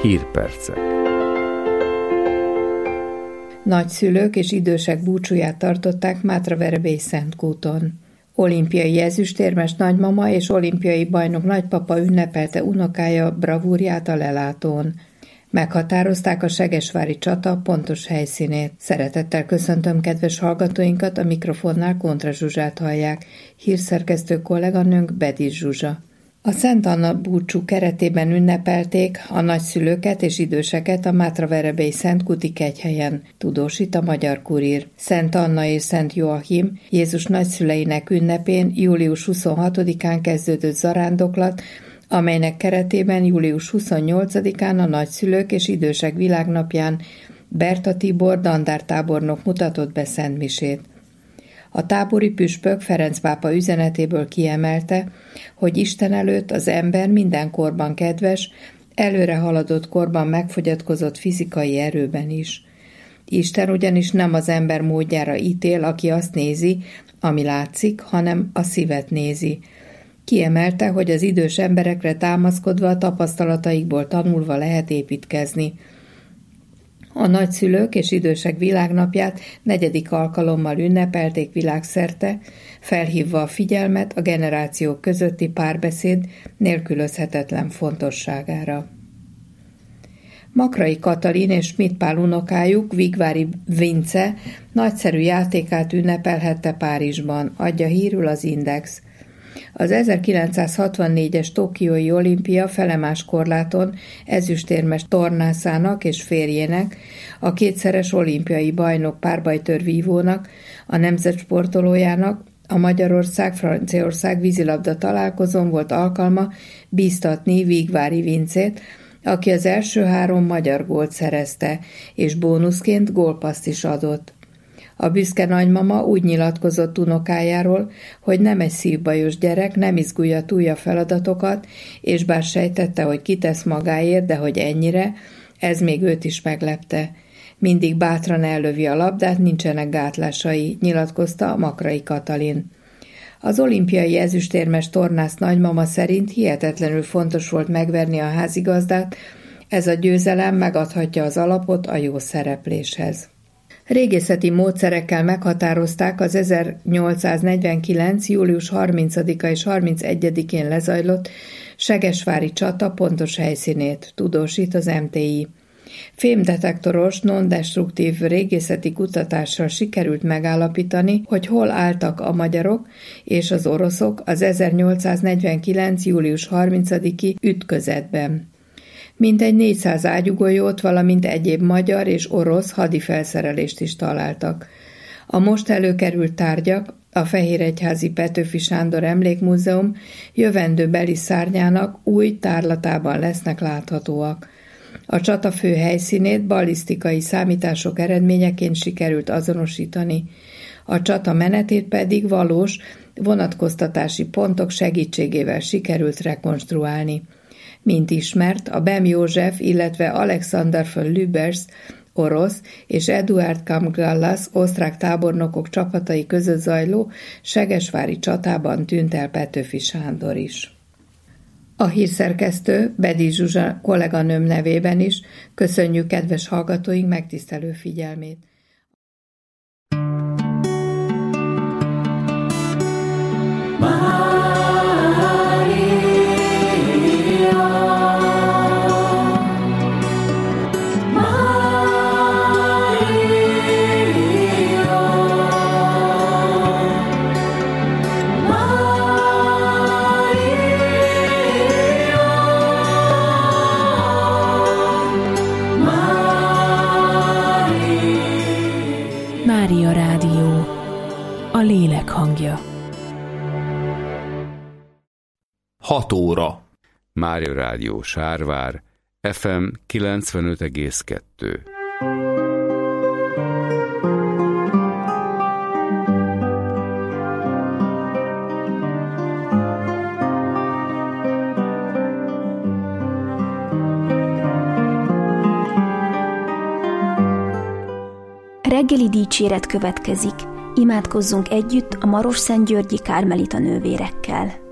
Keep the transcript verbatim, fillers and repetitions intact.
Hírpercek. Nagyszülők és idősek búcsúját tartották Mátraverebély Szentkúton. Olimpiai ezüstérmes nagymama és olimpiai bajnok nagypapa ünnepelte unokája bravúrját a lelátón. Meghatározták a segesvári csata pontos helyszínét. Szeretettel köszöntöm kedves hallgatóinkat, a mikrofonnál Kontra Zsuzsát hallják, hírszerkesztő kolléganőnk Bedis Zsuzsa. A Szent Anna búcsú keretében ünnepelték a nagyszülőket és időseket a Mátraverebély Szentkúti kegyhelyen, tudósít a Magyar Kurír. Szent Anna és Szent Joachim, Jézus nagyszüleinek ünnepén július huszonhatodikán kezdődött zarándoklat, amelynek keretében július huszonnyolcadikán a nagyszülők és idősek világnapján Berta Tibor dandártábornok mutatott be szentmisét. A tábori püspök Ferenc pápa üzenetéből kiemelte, hogy Isten előtt az ember minden korban kedves, előre haladott korban megfogyatkozott fizikai erőben is. Isten ugyanis nem az ember módjára ítél, aki azt nézi, ami látszik, hanem a szívet nézi. Kiemelte, hogy az idős emberekre támaszkodva a tapasztalataikból tanulva lehet építkezni. A nagyszülők és idősek világnapját negyedik alkalommal ünnepelték világszerte, felhívva a figyelmet a generációk közötti párbeszéd nélkülözhetetlen fontosságára. Makrai Katalin és Schmidt Pál unokájuk, Vigvári Vince nagyszerű játékát ünnepelhette Párizsban, adja hírül az Index. Az ezerkilencszázhatvannégyes tokiói olimpia felemás korláton ezüstérmes tornászának és férjének, a kétszeres olimpiai bajnok párbajtőrvívónak, a nemzetsportolójának, a Magyarország-Franciaország vízilabda találkozón volt alkalma bíztatni Vigvári Vincét, aki az első három magyar gólt szerezte, és bónuszként gólpasszt is adott. A büszke nagymama úgy nyilatkozott unokájáról, hogy nem egy szívbajos gyerek, nem izgulja túlja a feladatokat, és bár sejtette, hogy kitesz magáért, de hogy ennyire, ez még őt is meglepte. Mindig bátran ellövi a labdát, nincsenek gátlásai, nyilatkozta a Makrai Katalin. Az olimpiai ezüstérmes tornász nagymama szerint hihetetlenül fontos volt megverni a házigazdát, ez a győzelem megadhatja az alapot a jó szerepléshez. Régészeti módszerekkel meghatározták az ezernyolcszáznegyvenkilenc. július harmincadika és harmincegyedikén lezajlott segesvári csata pontos helyszínét, tudósít az em té i. Fémdetektoros, non-destruktív régészeti kutatással sikerült megállapítani, hogy hol álltak a magyarok és az oroszok az ezernyolcszáznegyvenkilenc. július harmincadiki ütközetben. Mintegy négyszáz ágyúgolyót, valamint egyéb magyar és orosz hadifelszerelést is találtak. A most előkerült tárgyak a Fehéregyházi Petőfi Sándor Emlékmúzeum jövendőbeli szárnyának új tárlatában lesznek láthatóak. A csata fő helyszínét ballisztikai számítások eredményeként sikerült azonosítani, a csata menetét pedig valós vonatkoztatási pontok segítségével sikerült rekonstruálni. Mint ismert, a Bem József, illetve Alexander von Lübers orosz és Eduard Kamgallas osztrák tábornokok csapatai között zajló segesvári csatában tűnt el Petőfi Sándor is. A hírszerkesztő Bedis Zsuzsa kolléganőm nevében is köszönjük kedves hallgatóink megtisztelő figyelmét. Mária Rádió, a lélek hangja. hat óra. Mária Rádió Sárvár, ef em kilencvenöt egész kettő. Reggeli dicséret következik. Imádkozzunk együtt a Marosszentgyörgyi kármelita nővérekkel.